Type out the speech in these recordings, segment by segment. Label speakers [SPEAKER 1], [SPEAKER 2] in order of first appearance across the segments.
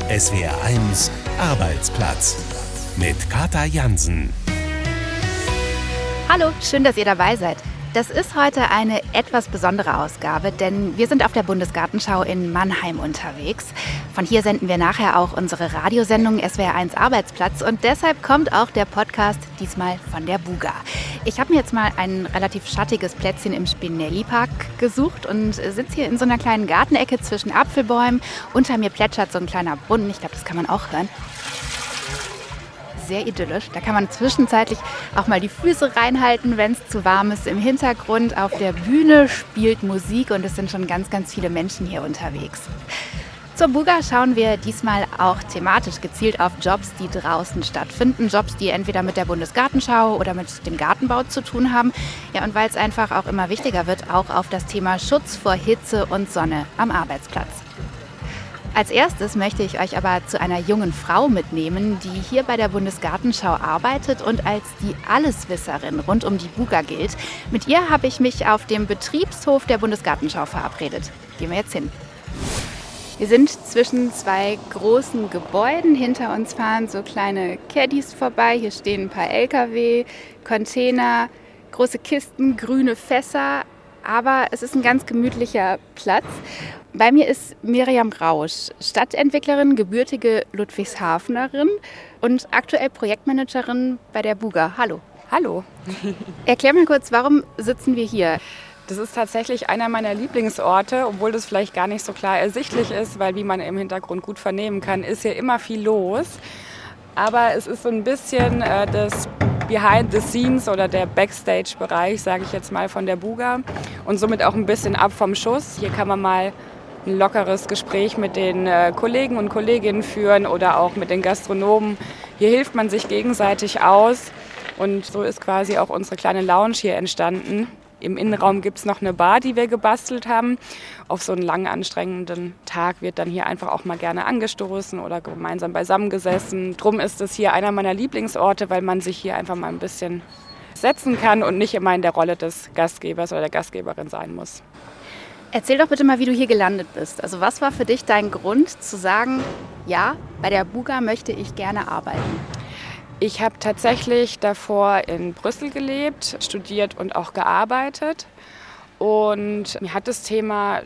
[SPEAKER 1] SWR1 Arbeitsplatz mit Kata Jansen.
[SPEAKER 2] Hallo, schön, dass ihr dabei seid. Das ist heute eine etwas besondere Ausgabe, denn wir sind auf der Bundesgartenschau in Mannheim unterwegs. Von hier senden wir nachher auch unsere Radiosendung SWR1 Arbeitsplatz und deshalb kommt auch der Podcast diesmal von der Buga. Ich habe mir jetzt mal ein relativ schattiges Plätzchen im Spinelli-Park gesucht und sitze hier in so einer kleinen Gartenecke zwischen Apfelbäumen. Unter mir plätschert so ein kleiner Brunnen, ich glaube, das kann man auch hören. Sehr idyllisch. Da kann man zwischenzeitlich auch mal die Füße reinhalten, wenn es zu warm ist. Im Hintergrund auf der Bühne spielt Musik und es sind schon ganz, ganz viele Menschen hier unterwegs. Zur Buga schauen wir diesmal auch thematisch gezielt auf Jobs, die draußen stattfinden. Jobs, die entweder mit der Bundesgartenschau oder mit dem Gartenbau zu tun haben. Ja, und weil es einfach auch immer wichtiger wird, auch auf das Thema Schutz vor Hitze und Sonne am Arbeitsplatz. Als erstes möchte ich euch aber zu einer jungen Frau mitnehmen, die hier bei der Bundesgartenschau arbeitet und als die Alleswisserin rund um die Buga gilt. Mit ihr habe ich mich auf dem Betriebshof der Bundesgartenschau verabredet. Gehen wir jetzt hin. Wir sind zwischen zwei großen Gebäuden. Hinter uns fahren so kleine Caddies vorbei. Hier stehen ein paar LKW, Container, große Kisten, grüne Fässer. Aber es ist ein ganz gemütlicher Platz. Bei mir ist Miriam Rausch, Stadtentwicklerin, gebürtige Ludwigshafenerin und aktuell Projektmanagerin bei der Buga. Hallo.
[SPEAKER 3] Hallo.
[SPEAKER 2] Erklär mir kurz, warum sitzen wir hier?
[SPEAKER 3] Das ist tatsächlich einer meiner Lieblingsorte, obwohl das vielleicht gar nicht so klar ersichtlich ist, weil wie man im Hintergrund gut vernehmen kann, ist hier immer viel los. Aber es ist so ein bisschen das Behind the Scenes oder der Backstage-Bereich, sage ich jetzt mal, von der Buga und somit auch ein bisschen ab vom Schuss. Hier kann man mal ein lockeres Gespräch mit den Kollegen und Kolleginnen führen oder auch mit den Gastronomen. Hier hilft man sich gegenseitig aus und so ist quasi auch unsere kleine Lounge hier entstanden. Im Innenraum gibt es noch eine Bar, die wir gebastelt haben. Auf so einen langen, anstrengenden Tag wird dann hier einfach auch mal gerne angestoßen oder gemeinsam beisammengesessen. Drum ist es hier einer meiner Lieblingsorte, weil man sich hier einfach mal ein bisschen setzen kann und nicht immer in der Rolle des Gastgebers oder der Gastgeberin sein muss.
[SPEAKER 2] Erzähl doch bitte mal, wie du hier gelandet bist. Also was war für dich dein Grund zu sagen, ja, bei der Buga möchte ich gerne arbeiten?
[SPEAKER 3] Ich habe tatsächlich davor in Brüssel gelebt, studiert und auch gearbeitet. Und mir hat das Thema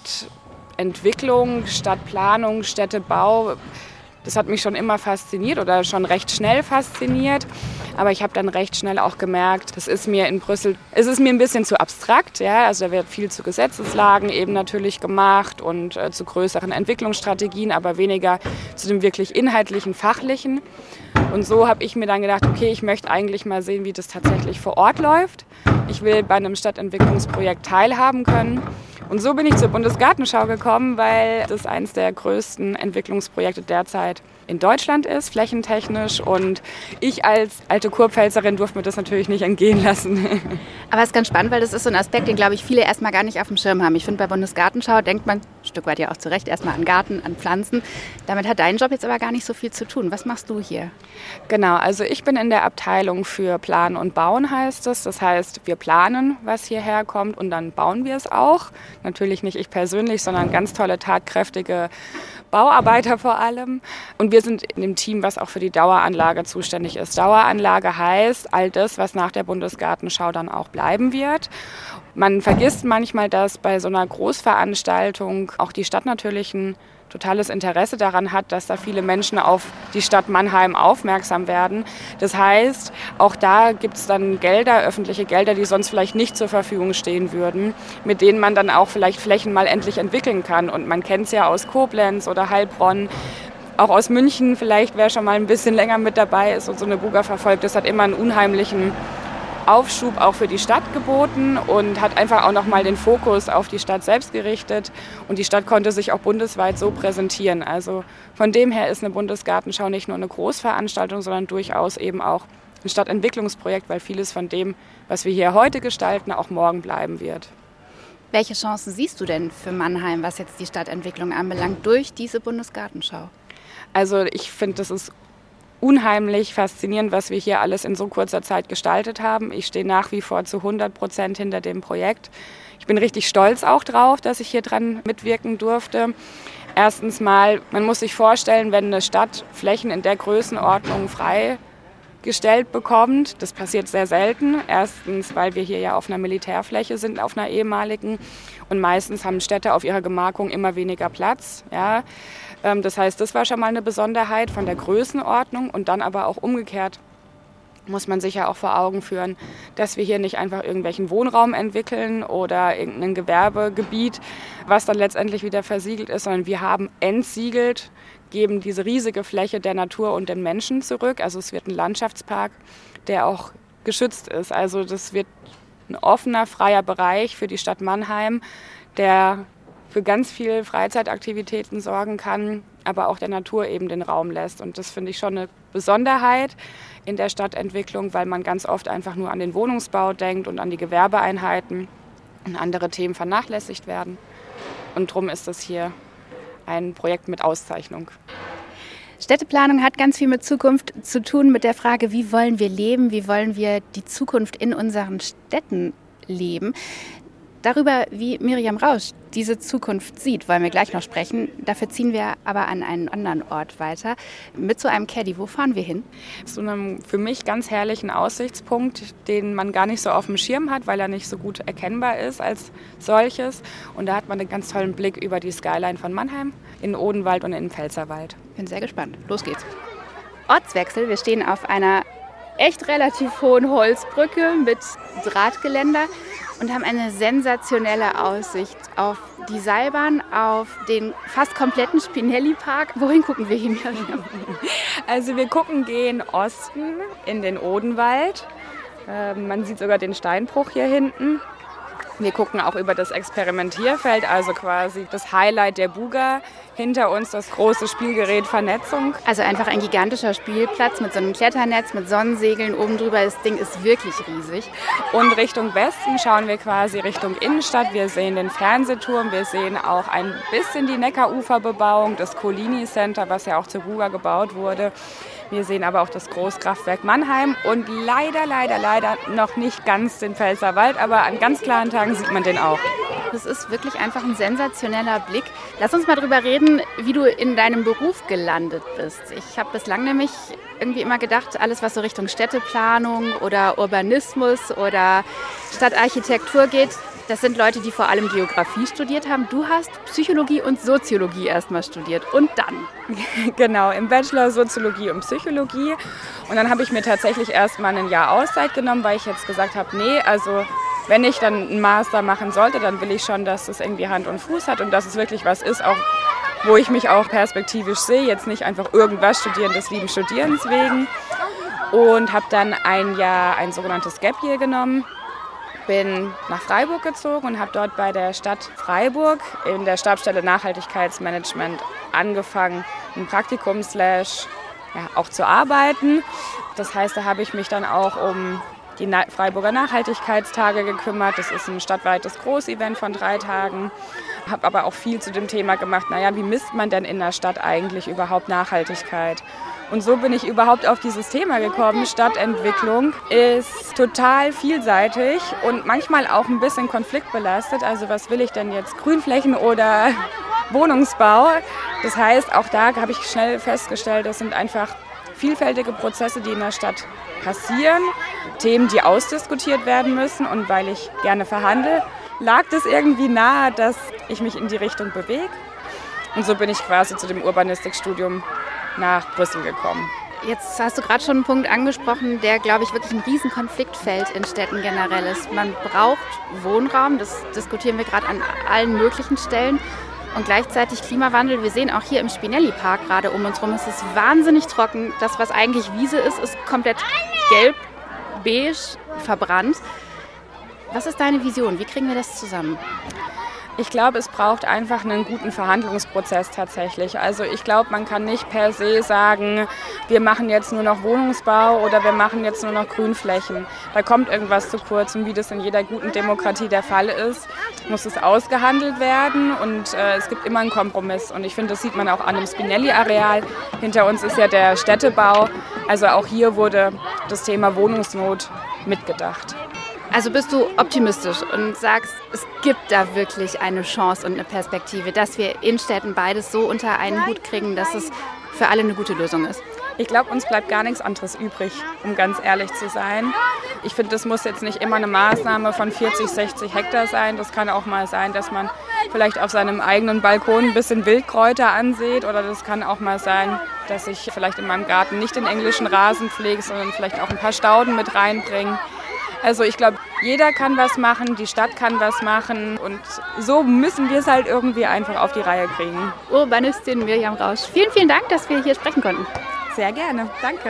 [SPEAKER 3] Stadtentwicklung, Stadtplanung, Städtebau, das hat mich schon immer fasziniert oder schon recht schnell fasziniert. Aber ich habe dann recht schnell auch gemerkt, das ist mir in Brüssel, es ist mir ein bisschen zu abstrakt. Ja? Also da wird viel zu Gesetzeslagen eben natürlich gemacht und zu größeren Entwicklungsstrategien, aber weniger zu dem wirklich inhaltlichen, fachlichen. Und so habe ich mir dann gedacht, okay, ich möchte eigentlich mal sehen, wie das tatsächlich vor Ort läuft. Ich will bei einem Stadtentwicklungsprojekt teilhaben können. Und so bin ich zur Bundesgartenschau gekommen, weil das eines der größten Entwicklungsprojekte derzeit in Deutschland ist, flächentechnisch. Und ich als alte Kurpfälzerin durfte mir das natürlich nicht entgehen lassen.
[SPEAKER 2] Aber es ist ganz spannend, weil das ist so ein Aspekt, den, glaube ich, viele erstmal gar nicht auf dem Schirm haben. Ich finde, bei Bundesgartenschau denkt man, ein Stück weit ja auch zu Recht, erstmal an Garten, an Pflanzen. Damit hat dein Job jetzt aber gar nicht so viel zu tun. Was machst du hier?
[SPEAKER 3] Genau, also ich bin in der Abteilung für Planen und Bauen, heißt es. Das heißt, wir planen, was hierher kommt und dann bauen wir es auch. Natürlich nicht ich persönlich, sondern ganz tolle, tatkräftige Bauarbeiter vor allem. Und wir sind in dem Team, was auch für die Daueranlage zuständig ist. Daueranlage heißt all das, was nach der Bundesgartenschau dann auch bleiben wird. Man vergisst manchmal, dass bei so einer Großveranstaltung auch die Stadt natürlich ein totales Interesse daran hat, dass da viele Menschen auf die Stadt Mannheim aufmerksam werden. Das heißt, auch da gibt es dann Gelder, öffentliche Gelder, die sonst vielleicht nicht zur Verfügung stehen würden, mit denen man dann auch vielleicht Flächen mal endlich entwickeln kann. Und man kennt es ja aus Koblenz oder Heilbronn, auch aus München vielleicht, wer schon mal ein bisschen länger mit dabei ist und so eine Buga verfolgt, das hat immer einen unheimlichen Aufschub auch für die Stadt geboten und hat einfach auch nochmal den Fokus auf die Stadt selbst gerichtet. Und die Stadt konnte sich auch bundesweit so präsentieren. Also von dem her ist eine Bundesgartenschau nicht nur eine Großveranstaltung, sondern durchaus eben auch ein Stadtentwicklungsprojekt, weil vieles von dem, was wir hier heute gestalten, auch morgen bleiben wird.
[SPEAKER 2] Welche Chancen siehst du denn für Mannheim, was jetzt die Stadtentwicklung anbelangt, durch diese Bundesgartenschau?
[SPEAKER 3] Also ich finde, das ist unheimlich faszinierend, was wir hier alles in so kurzer Zeit gestaltet haben. Ich stehe nach wie vor zu 100% hinter dem Projekt. Ich bin richtig stolz auch drauf, dass ich hier dran mitwirken durfte. Erstens mal, man muss sich vorstellen, wenn eine Stadt Flächen in der Größenordnung freigestellt bekommt, das passiert sehr selten. Erstens, weil wir hier ja auf einer Militärfläche sind, auf einer ehemaligen. Und meistens haben Städte auf ihrer Gemarkung immer weniger Platz. Ja. Das heißt, das war schon mal eine Besonderheit von der Größenordnung. Und dann aber auch umgekehrt muss man sich ja auch vor Augen führen, dass wir hier nicht einfach irgendwelchen Wohnraum entwickeln oder irgendein Gewerbegebiet, was dann letztendlich wieder versiegelt ist, sondern wir haben entsiegelt, geben diese riesige Fläche der Natur und den Menschen zurück. Also es wird ein Landschaftspark, der auch geschützt ist. Also das wird ein offener, freier Bereich für die Stadt Mannheim, der für ganz viele Freizeitaktivitäten sorgen kann, aber auch der Natur eben den Raum lässt. Und das finde ich schon eine Besonderheit in der Stadtentwicklung, weil man ganz oft einfach nur an den Wohnungsbau denkt und an die Gewerbeeinheiten und andere Themen vernachlässigt werden. Und darum ist das hier ein Projekt mit Auszeichnung.
[SPEAKER 2] Städteplanung hat ganz viel mit Zukunft zu tun, mit der Frage, wie wollen wir leben, wie wollen wir die Zukunft in unseren Städten leben. Darüber, wie Miriam Rausch diese Zukunft sieht, wollen wir gleich noch sprechen. Dafür ziehen wir aber an einen anderen Ort weiter mit so einem Caddy. Wo fahren wir hin?
[SPEAKER 3] Zu einem für mich ganz herrlichen Aussichtspunkt, den man gar nicht so auf dem Schirm hat, weil er nicht so gut erkennbar ist als solches. Und da hat man einen ganz tollen Blick über die Skyline von Mannheim, in den Odenwald und in den Pfälzerwald.
[SPEAKER 2] Bin sehr gespannt. Los geht's. Ortswechsel. Wir stehen auf einer echt relativ hohen Holzbrücke mit Drahtgeländer und haben eine sensationelle Aussicht auf die Seilbahn, auf den fast kompletten Spinelli-Park. Wohin gucken wir hin?
[SPEAKER 3] Also wir gucken gen Osten in den Odenwald. Man sieht sogar den Steinbruch hier hinten. Wir gucken auch über das Experimentierfeld, also quasi das Highlight der Buga. Hinter uns das große Spielgerät Vernetzung.
[SPEAKER 2] Also einfach ein gigantischer Spielplatz mit so einem Kletternetz, mit Sonnensegeln oben drüber. Das Ding ist wirklich riesig.
[SPEAKER 3] Und Richtung Westen schauen wir quasi Richtung Innenstadt. Wir sehen den Fernsehturm, wir sehen auch ein bisschen die Neckaruferbebauung, das Colini Center, was ja auch zur Buga gebaut wurde. Wir sehen aber auch das Großkraftwerk Mannheim und leider noch nicht ganz den Pfälzerwald, aber an ganz klaren Tagen sieht man den auch.
[SPEAKER 2] Das ist wirklich einfach ein sensationeller Blick. Lass uns mal drüber reden, wie du in deinem Beruf gelandet bist. Ich habe bislang nämlich irgendwie immer gedacht, alles was so Richtung Städteplanung oder Urbanismus oder Stadtarchitektur geht, das sind Leute, die vor allem Geografie studiert haben. Du hast Psychologie und Soziologie erstmal studiert und dann?
[SPEAKER 3] Genau, im Bachelor Soziologie und Psychologie. Und dann habe ich mir tatsächlich erstmal ein Jahr Auszeit genommen, weil ich jetzt gesagt habe, nee, also wenn ich dann einen Master machen sollte, dann will ich schon, dass das irgendwie Hand und Fuß hat und dass es wirklich was ist, auch wo ich mich auch perspektivisch sehe, jetzt nicht einfach irgendwas studieren des lieben Studierens wegen. Und habe dann ein Jahr ein sogenanntes Gap Year genommen, bin nach Freiburg gezogen und habe dort bei der Stadt Freiburg in der Stabsstelle Nachhaltigkeitsmanagement angefangen, ein Praktikum auch zu arbeiten. Das heißt, da habe ich mich dann auch um die Freiburger Nachhaltigkeitstage gekümmert. Das ist ein stadtweites Großevent von 3 Tagen. Habe aber auch viel zu dem Thema gemacht, wie misst man denn in der Stadt eigentlich überhaupt Nachhaltigkeit? Und so bin ich überhaupt auf dieses Thema gekommen. Stadtentwicklung ist total vielseitig und manchmal auch ein bisschen konfliktbelastet. Also was will ich denn jetzt? Grünflächen oder Wohnungsbau? Das heißt, auch da habe ich schnell festgestellt, das sind einfach vielfältige Prozesse, die in der Stadt passieren. Themen, die ausdiskutiert werden müssen. Und weil ich gerne verhandle, lag das irgendwie nahe, dass ich mich in die Richtung bewege. Und so bin ich quasi zu dem Urbanistikstudium nach Brüssel gekommen.
[SPEAKER 2] Jetzt hast du gerade schon einen Punkt angesprochen, der, glaube ich, wirklich ein Riesenkonfliktfeld in Städten generell ist. Man braucht Wohnraum, das diskutieren wir gerade an allen möglichen Stellen. Und gleichzeitig Klimawandel. Wir sehen auch hier im Spinelli-Park gerade um uns rum, es ist wahnsinnig trocken. Das, was eigentlich Wiese ist, ist komplett gelb, beige, verbrannt. Was ist deine Vision? Wie kriegen wir das zusammen?
[SPEAKER 3] Ich glaube, es braucht einfach einen guten Verhandlungsprozess tatsächlich. Also ich glaube, man kann nicht per se sagen, wir machen jetzt nur noch Wohnungsbau oder wir machen jetzt nur noch Grünflächen. Da kommt irgendwas zu kurz und wie das in jeder guten Demokratie der Fall ist, muss es ausgehandelt werden und es gibt immer einen Kompromiss. Und ich finde, das sieht man auch an dem Spinelli-Areal. Hinter uns ist ja der Städtebau. Also auch hier wurde das Thema Wohnungsnot mitgedacht.
[SPEAKER 2] Also bist du optimistisch und sagst, es gibt da wirklich eine Chance und eine Perspektive, dass wir in Städten beides so unter einen Hut kriegen, dass es für alle eine gute Lösung ist?
[SPEAKER 3] Ich glaube, uns bleibt gar nichts anderes übrig, um ganz ehrlich zu sein. Ich finde, das muss jetzt nicht immer eine Maßnahme von 40, 60 Hektar sein. Das kann auch mal sein, dass man vielleicht auf seinem eigenen Balkon ein bisschen Wildkräuter ansieht. Oder das kann auch mal sein, dass ich vielleicht in meinem Garten nicht den englischen Rasen pflege, sondern vielleicht auch ein paar Stauden mit reinbringe. Also ich glaube, jeder kann was machen, die Stadt kann was machen und so müssen wir es halt irgendwie einfach auf die Reihe kriegen.
[SPEAKER 2] Urbanistin Mirjam Rausch, vielen, vielen Dank, dass wir hier sprechen konnten.
[SPEAKER 3] Sehr gerne, danke.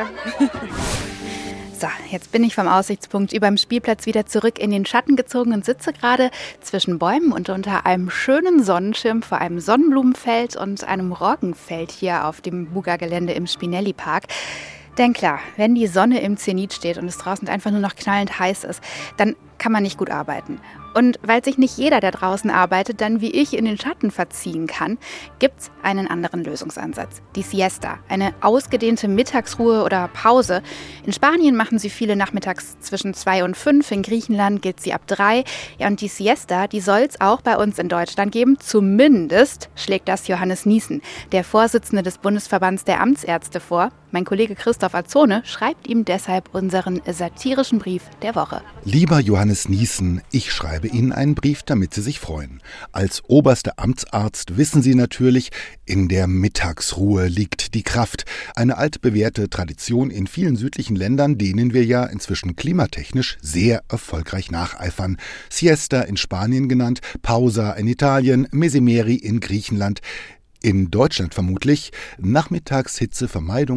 [SPEAKER 2] So, jetzt bin ich vom Aussichtspunkt über dem Spielplatz wieder zurück in den Schatten gezogen und sitze gerade zwischen Bäumen und unter einem schönen Sonnenschirm vor einem Sonnenblumenfeld und einem Roggenfeld hier auf dem Buga-Gelände im Spinelli-Park. Denn klar, wenn die Sonne im Zenit steht und es draußen einfach nur noch knallend heiß ist, dann kann man nicht gut arbeiten. Und weil sich nicht jeder, der draußen arbeitet, dann wie ich in den Schatten verziehen kann, gibt's einen anderen Lösungsansatz. Die Siesta, eine ausgedehnte Mittagsruhe oder Pause. In Spanien machen sie viele nachmittags zwischen 2 und 5, in Griechenland gilt sie ab 3. Ja, und die Siesta, die soll's auch bei uns in Deutschland geben. Zumindest schlägt das Johannes Niessen, der Vorsitzende des Bundesverbands der Amtsärzte, vor. Mein Kollege Christoph Azzone schreibt ihm deshalb unseren satirischen Brief der Woche.
[SPEAKER 4] Lieber Johannes Niessen, ich schreibe Ihnen einen Brief, damit Sie sich freuen. Als oberster Amtsarzt wissen Sie natürlich, in der Mittagsruhe liegt die Kraft. Eine altbewährte Tradition in vielen südlichen Ländern, denen wir ja inzwischen klimatechnisch sehr erfolgreich nacheifern. Siesta in Spanien genannt, Pausa in Italien, Mesemeri in Griechenland. In Deutschland vermutlich Nachmittagshitze,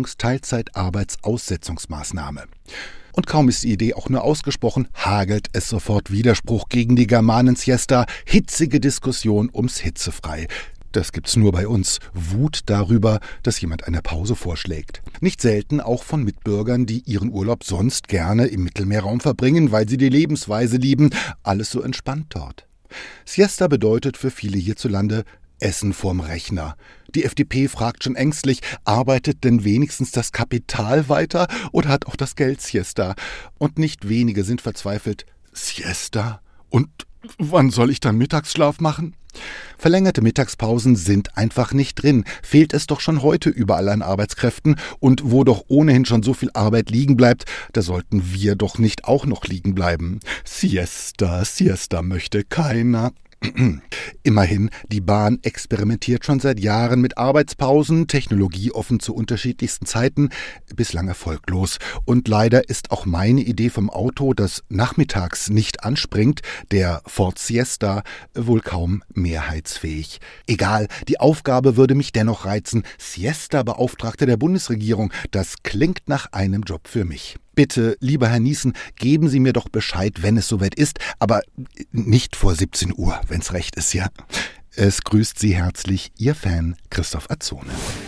[SPEAKER 4] Teilzeit-Arbeitsaussetzungsmaßnahme. Und kaum ist die Idee auch nur ausgesprochen, hagelt es sofort Widerspruch gegen die Germanen-Siesta, hitzige Diskussion ums Hitzefrei. Das gibt's nur bei uns. Wut darüber, dass jemand eine Pause vorschlägt. Nicht selten auch von Mitbürgern, die ihren Urlaub sonst gerne im Mittelmeerraum verbringen, weil sie die Lebensweise lieben. Alles so entspannt dort. Siesta bedeutet für viele hierzulande Essen vorm Rechner. Die FDP fragt schon ängstlich, arbeitet denn wenigstens das Kapital weiter oder hat auch das Geld Siesta? Und nicht wenige sind verzweifelt. Siesta? Und wann soll ich dann Mittagsschlaf machen? Verlängerte Mittagspausen sind einfach nicht drin. Fehlt es doch schon heute überall an Arbeitskräften. Und wo doch ohnehin schon so viel Arbeit liegen bleibt, da sollten wir doch nicht auch noch liegen bleiben. Siesta, Siesta möchte keiner. Immerhin, die Bahn experimentiert schon seit Jahren mit Arbeitspausen, technologieoffen zu unterschiedlichsten Zeiten, bislang erfolglos. Und leider ist auch meine Idee vom Auto, das nachmittags nicht anspringt, der Ford Siesta, wohl kaum mehrheitsfähig. Egal, die Aufgabe würde mich dennoch reizen. Siesta-Beauftragte der Bundesregierung, das klingt nach einem Job für mich. Bitte, lieber Herr Niessen, geben Sie mir doch Bescheid, wenn es soweit ist, aber nicht vor 17 Uhr, wenn's recht ist, ja? Es grüßt Sie herzlich, Ihr Fan Christoph Azzone.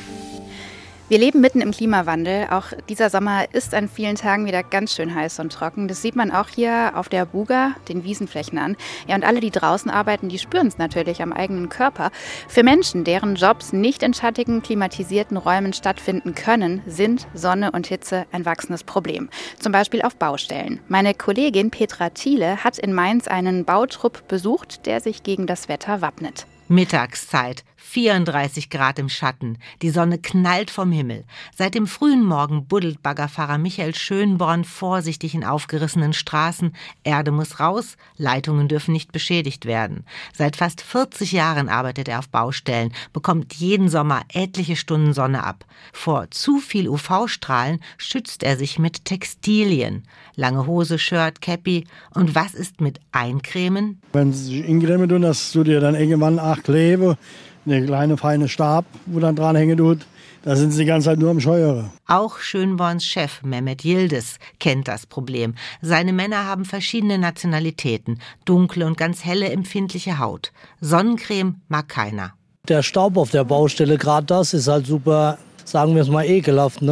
[SPEAKER 2] Wir leben mitten im Klimawandel. Auch dieser Sommer ist an vielen Tagen wieder ganz schön heiß und trocken. Das sieht man auch hier auf der Buga, den Wiesenflächen an. Ja, und alle, die draußen arbeiten, die spüren es natürlich am eigenen Körper. Für Menschen, deren Jobs nicht in schattigen, klimatisierten Räumen stattfinden können, sind Sonne und Hitze ein wachsendes Problem. Zum Beispiel auf Baustellen. Meine Kollegin Petra Thiele hat in Mainz einen Bautrupp besucht, der sich gegen das Wetter wappnet.
[SPEAKER 5] Mittagszeit, 34 Grad im Schatten, die Sonne knallt vom Himmel. Seit dem frühen Morgen buddelt Baggerfahrer Michael Schönborn vorsichtig in aufgerissenen Straßen. Erde muss raus, Leitungen dürfen nicht beschädigt werden. Seit fast 40 Jahren arbeitet er auf Baustellen, bekommt jeden Sommer etliche Stunden Sonne ab. Vor zu viel UV-Strahlen schützt er sich mit Textilien. Lange Hose, Shirt, Käppi. Und was ist mit Eincremen?
[SPEAKER 6] Wenn sie sich eincremen tun, dass du dir dann irgendwann 8 Klebe, eine kleine feine Stab, wo dann dran hängen tut, da sind sie die ganze Zeit nur am Scheuern.
[SPEAKER 5] Auch Schönborns Chef Mehmet Yildiz kennt das Problem. Seine Männer haben verschiedene Nationalitäten, dunkle und ganz helle empfindliche Haut. Sonnencreme mag keiner.
[SPEAKER 6] Der Staub auf der Baustelle, gerade das ist halt super, sagen wir es mal, ekelhaft, ne?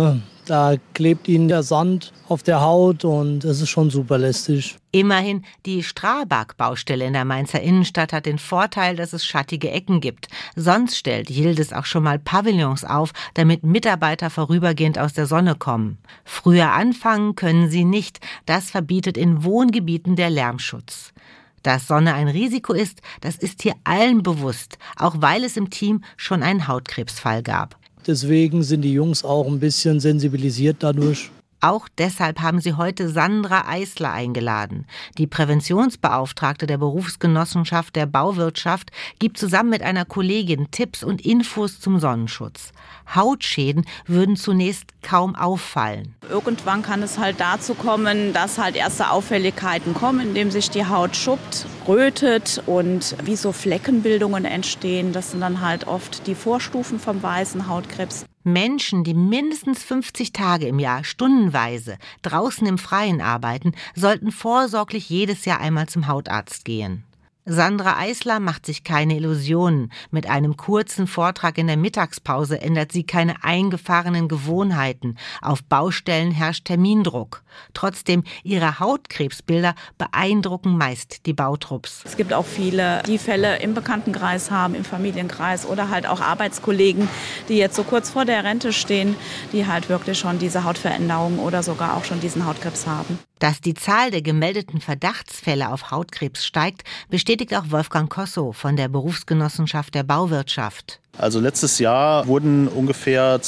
[SPEAKER 7] Da klebt ihnen der Sand auf der Haut und es ist schon super lästig.
[SPEAKER 5] Immerhin, die Strabag-Baustelle in der Mainzer Innenstadt hat den Vorteil, dass es schattige Ecken gibt. Sonst stellt Yildiz auch schon mal Pavillons auf, damit Mitarbeiter vorübergehend aus der Sonne kommen. Früher anfangen können sie nicht. Das verbietet in Wohngebieten der Lärmschutz. Dass Sonne ein Risiko ist, das ist hier allen bewusst, auch weil es im Team schon einen Hautkrebsfall gab.
[SPEAKER 7] Deswegen sind die Jungs auch ein bisschen sensibilisiert dadurch.
[SPEAKER 5] Auch deshalb haben sie heute Sandra Eisler eingeladen. Die Präventionsbeauftragte der Berufsgenossenschaft der Bauwirtschaft gibt zusammen mit einer Kollegin Tipps und Infos zum Sonnenschutz. Hautschäden würden zunächst kaum auffallen.
[SPEAKER 8] Irgendwann kann es halt dazu kommen, dass halt erste Auffälligkeiten kommen, indem sich die Haut schuppt, rötet und wie so Fleckenbildungen entstehen. Das sind dann halt oft die Vorstufen vom weißen Hautkrebs.
[SPEAKER 5] Menschen, die mindestens 50 Tage im Jahr stundenweise draußen im Freien arbeiten, sollten vorsorglich jedes Jahr einmal zum Hautarzt gehen. Sandra Eisler macht sich keine Illusionen. Mit einem kurzen Vortrag in der Mittagspause ändert sie keine eingefahrenen Gewohnheiten. Auf Baustellen herrscht Termindruck. Trotzdem, ihre Hautkrebsbilder beeindrucken meist die Bautrupps.
[SPEAKER 8] Es gibt auch viele, die Fälle im Bekanntenkreis haben, im Familienkreis oder halt auch Arbeitskollegen, die jetzt so kurz vor der Rente stehen, die halt wirklich schon diese Hautveränderung oder sogar auch schon diesen Hautkrebs haben.
[SPEAKER 5] Dass die Zahl der gemeldeten Verdachtsfälle auf Hautkrebs steigt, bestätigt auch Wolfgang Kossow von der Berufsgenossenschaft der Bauwirtschaft.
[SPEAKER 9] Also letztes Jahr wurden ungefähr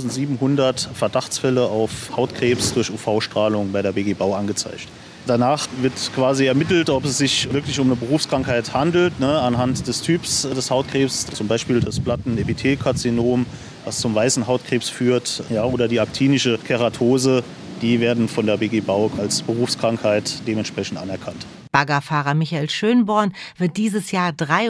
[SPEAKER 9] 2700 Verdachtsfälle auf Hautkrebs durch UV-Strahlung bei der BG Bau angezeigt. Danach wird quasi ermittelt, ob es sich wirklich um eine Berufskrankheit handelt, anhand des Typs des Hautkrebs, zum Beispiel das Plattenepithelkarzinom, was zum weißen Hautkrebs führt, oder die aktinische Keratose. Die werden von der BG Bau als Berufskrankheit dementsprechend anerkannt.
[SPEAKER 5] Baggerfahrer Michael Schönborn wird dieses Jahr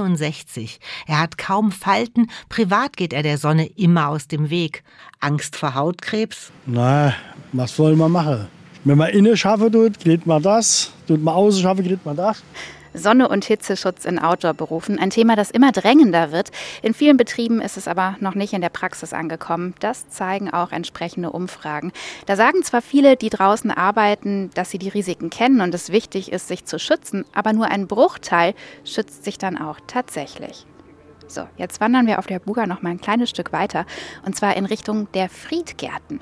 [SPEAKER 5] 63. Er hat kaum Falten, privat geht er der Sonne immer aus dem Weg. Angst vor Hautkrebs?
[SPEAKER 6] Na, was wollen wir machen? Wenn man innen schaffen tut, kriegt man das. Tut man außen schaffen, kriegt man das.
[SPEAKER 2] Sonne- und Hitzeschutz in Outdoor-Berufen, ein Thema, das immer drängender wird. In vielen Betrieben ist es aber noch nicht in der Praxis angekommen. Das zeigen auch entsprechende Umfragen. Da sagen zwar viele, die draußen arbeiten, dass sie die Risiken kennen und es wichtig ist, sich zu schützen, aber nur ein Bruchteil schützt sich dann auch tatsächlich. So, jetzt wandern wir auf der Buga noch mal ein kleines Stück weiter, und zwar in Richtung der Friedgärten.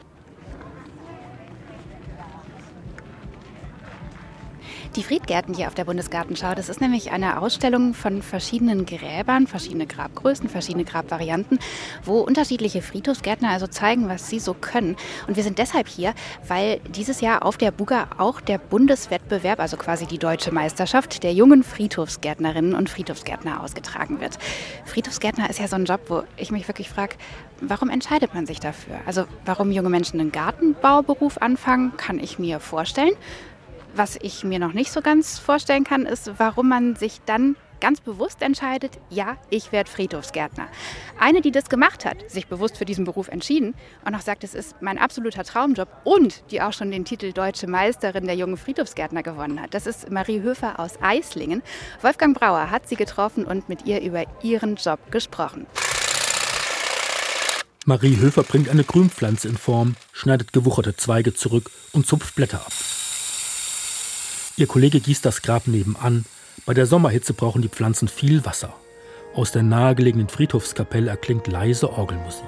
[SPEAKER 2] Die Friedgärten hier auf der Bundesgartenschau, das ist nämlich eine Ausstellung von verschiedenen Gräbern, verschiedene Grabgrößen, verschiedene Grabvarianten, wo unterschiedliche Friedhofsgärtner also zeigen, was sie so können. Und wir sind deshalb hier, weil dieses Jahr auf der Buga auch der Bundeswettbewerb, also quasi die deutsche Meisterschaft der jungen Friedhofsgärtnerinnen und Friedhofsgärtner ausgetragen wird. Friedhofsgärtner ist ja so ein Job, wo ich mich wirklich frage, warum entscheidet man sich dafür? Also warum junge Menschen einen Gartenbauberuf anfangen, kann ich mir vorstellen. Was ich mir noch nicht so ganz vorstellen kann, ist, warum man sich dann ganz bewusst entscheidet, ja, ich werde Friedhofsgärtner. Eine, die das gemacht hat, sich bewusst für diesen Beruf entschieden und auch sagt, es ist mein absoluter Traumjob und die auch schon den Titel Deutsche Meisterin der jungen Friedhofsgärtner gewonnen hat. Das ist Marie Höfer aus Eislingen. Wolfgang Brauer hat sie getroffen und mit ihr über ihren Job gesprochen.
[SPEAKER 10] Marie Höfer bringt eine Grünpflanze in Form, schneidet gewucherte Zweige zurück und zupft Blätter ab. Ihr Kollege gießt das Grab nebenan. Bei der Sommerhitze brauchen die Pflanzen viel Wasser. Aus der nahegelegenen Friedhofskapelle erklingt leise Orgelmusik.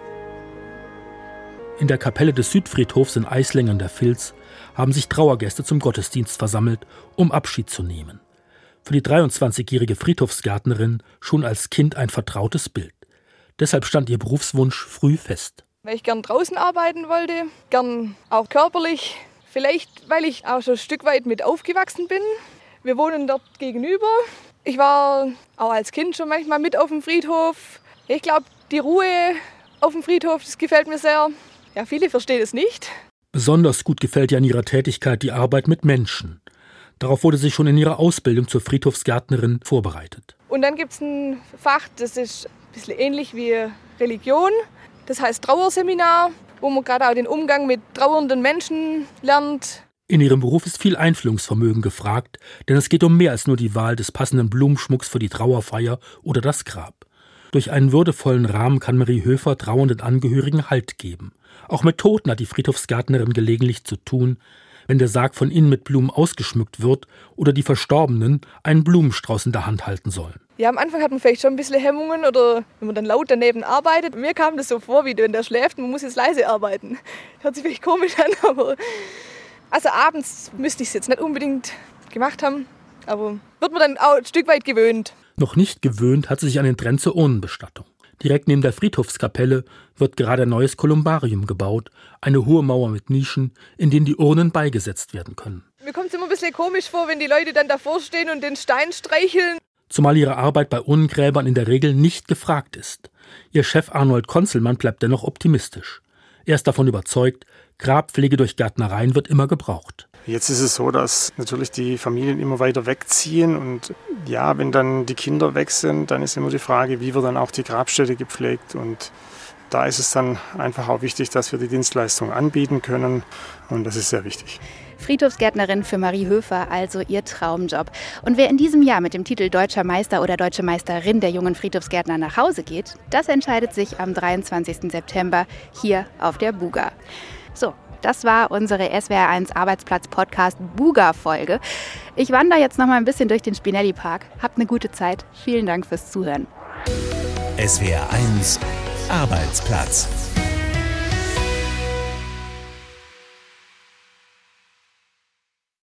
[SPEAKER 10] In der Kapelle des Südfriedhofs in Eislingen an der Vils haben sich Trauergäste zum Gottesdienst versammelt, um Abschied zu nehmen. Für die 23-jährige Friedhofsgärtnerin schon als Kind ein vertrautes Bild. Deshalb stand ihr Berufswunsch früh fest.
[SPEAKER 11] Weil ich gern draußen arbeiten wollte, gern auch körperlich. Vielleicht, weil ich auch schon ein Stück weit mit aufgewachsen bin. Wir wohnen dort gegenüber. Ich war auch als Kind schon manchmal mit auf dem Friedhof. Ich glaube, die Ruhe auf dem Friedhof, das gefällt mir sehr. Ja, viele verstehen es nicht.
[SPEAKER 10] Besonders gut gefällt ihr an ihrer Tätigkeit die Arbeit mit Menschen. Darauf wurde sie schon in ihrer Ausbildung zur Friedhofsgärtnerin vorbereitet.
[SPEAKER 11] Und dann gibt es ein Fach, das ist ein bisschen ähnlich wie Religion. Das heißt Trauerseminar, wo man gerade auch den Umgang mit trauernden Menschen lernt.
[SPEAKER 10] In ihrem Beruf ist viel Einfühlungsvermögen gefragt, denn es geht um mehr als nur die Wahl des passenden Blumenschmucks für die Trauerfeier oder das Grab. Durch einen würdevollen Rahmen kann Marie Höfer trauernden Angehörigen Halt geben. Auch mit Toten hat die Friedhofsgärtnerin gelegentlich zu tun, wenn der Sarg von innen mit Blumen ausgeschmückt wird oder die Verstorbenen einen Blumenstrauß in der Hand halten sollen.
[SPEAKER 11] Ja, am Anfang hat man vielleicht schon ein bisschen Hemmungen oder wenn man dann laut daneben arbeitet. Mir kam das so vor, wie wenn der schläft, man muss jetzt leise arbeiten. Hört sich vielleicht komisch an, aber also abends müsste ich es jetzt nicht unbedingt gemacht haben, aber wird man dann auch ein Stück weit gewöhnt.
[SPEAKER 10] Noch nicht gewöhnt hat sie sich an den Trend zur Urnenbestattung. Direkt neben der Friedhofskapelle wird gerade ein neues Kolumbarium gebaut, eine hohe Mauer mit Nischen, in denen die Urnen beigesetzt werden können.
[SPEAKER 11] Mir kommt es immer ein bisschen komisch vor, wenn die Leute dann davor stehen und den Stein streicheln.
[SPEAKER 10] Zumal ihre Arbeit bei Urnengräbern in der Regel nicht gefragt ist. Ihr Chef Arnold Konzelmann bleibt dennoch optimistisch. Er ist davon überzeugt, Grabpflege durch Gärtnereien wird immer gebraucht.
[SPEAKER 12] Jetzt ist es so, dass natürlich die Familien immer weiter wegziehen und ja, wenn dann die Kinder weg sind, dann ist immer die Frage, wie wird dann auch die Grabstätte gepflegt und da ist es dann einfach auch wichtig, dass wir die Dienstleistung anbieten können und das ist sehr wichtig.
[SPEAKER 2] Friedhofsgärtnerin für Marie Höfer, also ihr Traumjob. Und wer in diesem Jahr mit dem Titel Deutscher Meister oder Deutsche Meisterin der jungen Friedhofsgärtner nach Hause geht, das entscheidet sich am 23. September hier auf der Buga. So, das war unsere SWR1 Arbeitsplatz-Podcast Buga-Folge. Ich wandere jetzt noch mal ein bisschen durch den Spinelli-Park. Habt eine gute Zeit. Vielen Dank fürs Zuhören.
[SPEAKER 1] SWR1 Arbeitsplatz.